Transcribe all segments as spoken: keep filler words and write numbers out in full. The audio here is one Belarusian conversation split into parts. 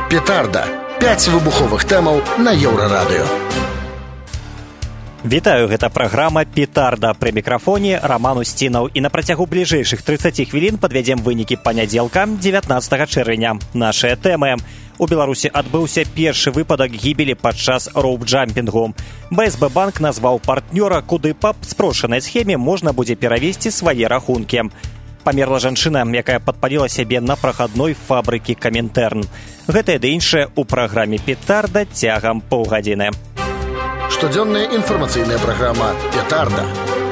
Петарда. пяць выбуховых тэмаў на Еўрарадыё. Вітаю, гэта праграма «Петарда». Пры мікрафоне Раман Устінаў. І на працягу бліжэйшых трыццаці хвілін падвядзем вынікі панядзелка, дзевятнаццатага чэрвеня. Нашыя тэмы. У Беларусі адбыўся першы выпадак гібелі падчас роуп-джампінгу. бэ эс бэ банк назваў партнёра, куды па спрошанай схеме можна будзе перавесці свае рахункі. Памерла жанчына, якая падпаліла сябе на прахадной фабрыкі Камінтэрн. Гэтае ды іншае ў праграме «Петарда» цягам паўгадзіны. Штодзённая інфармацыйная праграма «Петарда».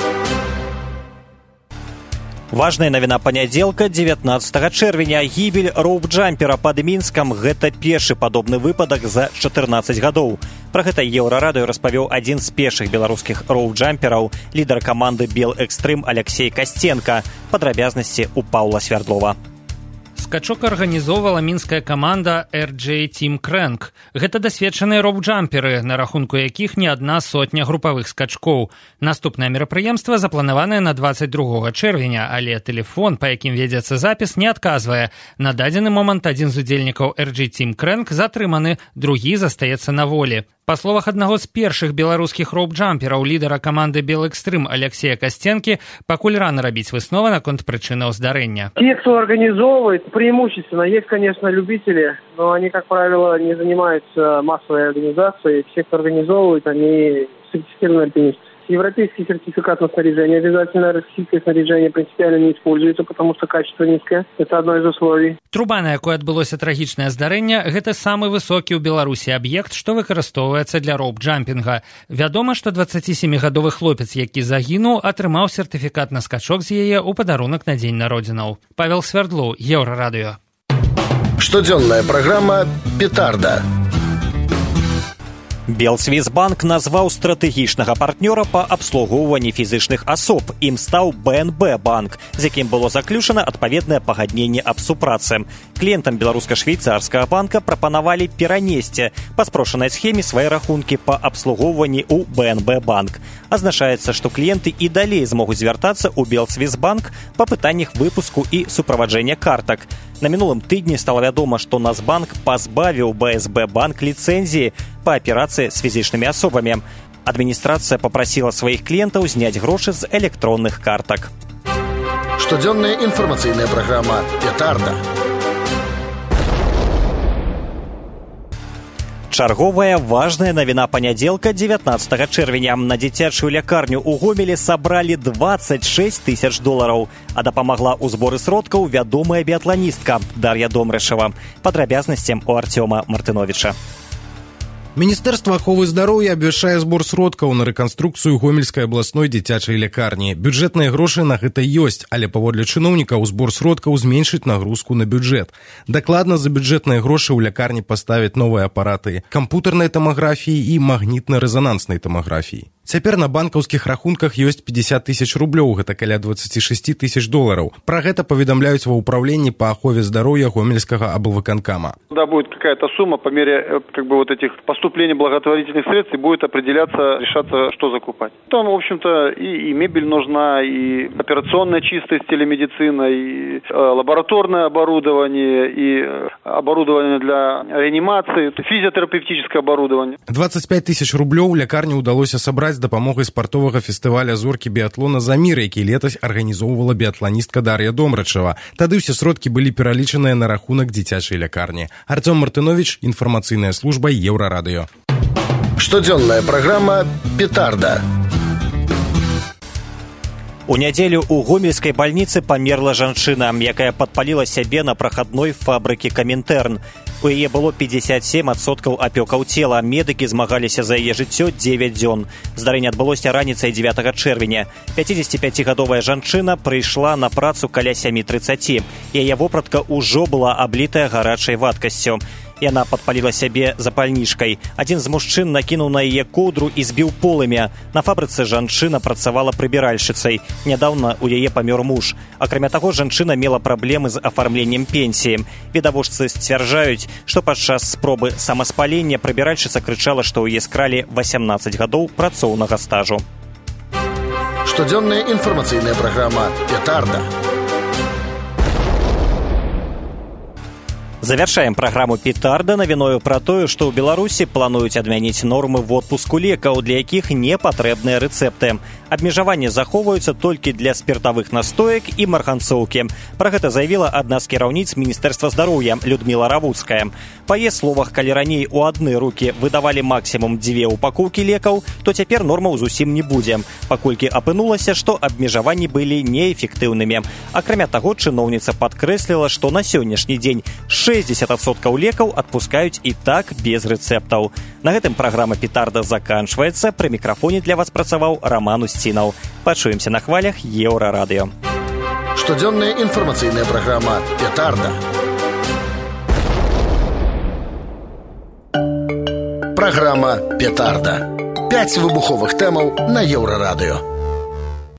Важная навіна панядзелка, дзевятнаццатага чэрвеня. Гібель роуп-джампера пад Мінскам – гэта першы падобны выпадак за чатырнаццаць гадоў. Пра гэта Еўрарадыё распавёў адзін з першых беларускіх роуп-джампераў, лідар каманды «Белэкстрым» Аляксей Касценка. Падрабязнасці ў Паўла Свярдлова. Скачок арганізоўвала мінская каманда эр джей Team Crank. Гэта дасведчаныя роуп-джамперы, на рахунку якіх не адна сотня групавых скачкоў. Наступнае мерапрыемства запланаванае на дваццаць другога чэрвеня, але тэлефон, па якім вядзецца запіс, не адказвае. На дадзены момант адзін з удзельнікаў эр джей Team Crank затрыманы, другі застаецца на волі. Па словах аднаго з першых беларускіх роуп-джампераў, лідара каманды «Белэкстрым» Аляксея Касценкі, пакуль рана рабіць высновы наконт прычынаў здарэння. Те, кто организовывает, преимущественно, есть, конечно, любители, но они, как правило, не занимаются массовой организацией. Все, кто организовывает, они сертифицированные альпинисты. Европейский сертификат на снаряжение обязательно, российское снаряжение принципиально не используется, потому что качество низкое. Это одно из условий. Труба, на якой адбылося трагічнае здарэнне, гэта самы высокі ў Беларусі аб'ект, што выкарыстоўваецца для роуп-джампінга. Вядома, што дваццацісемігадовы хлопец, які загінуў, атрымаў сертыфікат на скачок з яе ў падарунак на дзень народзінаў. Павел Свярдлоў, Еўрарадыё. Штодзённая праграма «Петарда». Белсвізбанк назваў стратэгічнага партнёра па абслугоўванні фізычных асоб. Ім стаў бэ эн бэ банк, з якім было заключана адпаведнае пагадненне аб супрацы. Кліентам беларуска-швейцарскага банка прапанавалі перанесці па спрошанай схеме свае рахункі па абслугоўванні ў бэ эн бэ банк. Азначаецца, што кліенты і далей змогуць звяртацца ў Белсвізбанк па пытаннях выпуску і суправаджэння картак. На мінулым тыдні стала вядома, што Нацбанк пазбавіў бэ эс бэ банк ліцэнзіі па аперацыі з фізічнымі асобамі. Адміністрацыя папрасіла сваіх кліентаў зняць грошы з электронных картак. Штодзённая інфармацыйная праграма «Петарда». Чарговая важная навіна панядзелка, дзевятнаццатага чэрвеня. На дзіцячую лякарню ў Гомелі сабралі дваццаць шэсць тысяч долараў, а дапамагла ў зборы сродкаў вядомая біятланістка Дар'я Домрышева. Падрабязнасцям у Артёма Мартыновіча. Міністэрства аховы здароўя абвяшчае збор сродкаў на рэканструкцыю Гомельскай абласной дзіцячай лякарні. Бюджэтныя грошы на гэта ёсць, але паводле чыноўнікаў збор сродкаў зменшыць нагрузку на бюджэт. Дакладна за бюджэтныя грошы ў лякарні паставяць новыя апараты кампутарнай тамаграфіі і магнітна-рэзананснай тамаграфіі. Цяпер на банкаўскіх рахунках ёсць пятьдесят тысяч рублёў, гэта каля двадцать шесть тысяч долараў. Пра гэта паведамляюць ва ўпраўленні па ахове здароўя Гомельскага аблвыканкама. Да, будет какая-то сумма по мере как бы вот этих поступлений благотворительных средств, и будет определяться, решаться, что закупать. Там, в общем-то, и, и мебель нужна, и операционная чистая телемедицина, и э, лабораторное оборудование, и оборудование для реанимации, физиотерапевтическое оборудование. двадцать пять тысяч рублёў лякарні ўдалося сабраць з дапамогай спартовага фестываля «Зоркі біятлона за мір», які летась арганізоўвала біятланістка Дар'я Домрачева. Тады ўсе сродкі былі пералічаныя на рахунак дзіцячай лякарні. Артём Мартыновіч, інфармацыйная служба Еўрарадыё. Штодзённая праграма «Петарда». У нядзелю ў гомельскай бальніцы памерла жанчына, якая падпаліла сябе на прахадной фабрыкі Камінтэрн. У яе было пятьдесят семь адсоткаў апёкаў цела. Медыкі змагаліся за яе жыццё дзевяць дзён. Здарэнне адбылося раніцай дзевятага чэрвеня. пяцідзесятіпяцігадовая жанчына прыйшла на працу каля сямі трыццаці. Яе вопратка ўжо была аблітая гарачай вадкасцю. Яна падпаліла сябе запальнічкай. Адзін з мужчын накінуў на яе коўдру і збіў полымя. На фабрыцы жанчына працавала прыбіральшчыцай. Нядаўна у яе памёр муж. Акрамя таго, жанчына мела праблемы з афармленнем пенсіі. Відавочцы сцвярджаюць, што падчас спробы самаспалення прыбіральшчыца крычала, што ў яе скралі васямнаццаць гадоў працоўнага стажу. Штодзённая інфармацыйная праграма «Петарда». Завяршаем праграму петарда навіною пра тое, што ў Беларусі плануюць адмяніць нормы водпуску лекаў, для якіх не патрэбныя рэцэпты. Абмежаванні захоўваюцца толькі для спіртавых настоек і марганцоўкі. Пра гэта заявіла адна з кіраўніц Міністэрства здароўя Людміла Равуцкая. Па яе словах, калі раней у адны рукі выдавалі максімум дзве упакоўкі лекаў, то цяпер нормаў зусім не будзе, паколькі апынулася, што абмежаванні былі неэфектыўнымі. Акрамя таго, чыноўніца падкрэсліла, што на сённяшні дзень шэсцьдзесят адсоткаў лекаў адпускаюць і так без рэцэптаў. На гэтым праграма петарда заканчваецца. Пры мікрафоне для вас працаваў Роман Устінаў. Пачуемся на хвалях Еўрарадыё. Штодзённая інфармацыйная праграма «Петарда». Праграма «Петарда». Пяць выбуховых тэмаў на Еўрарадыё.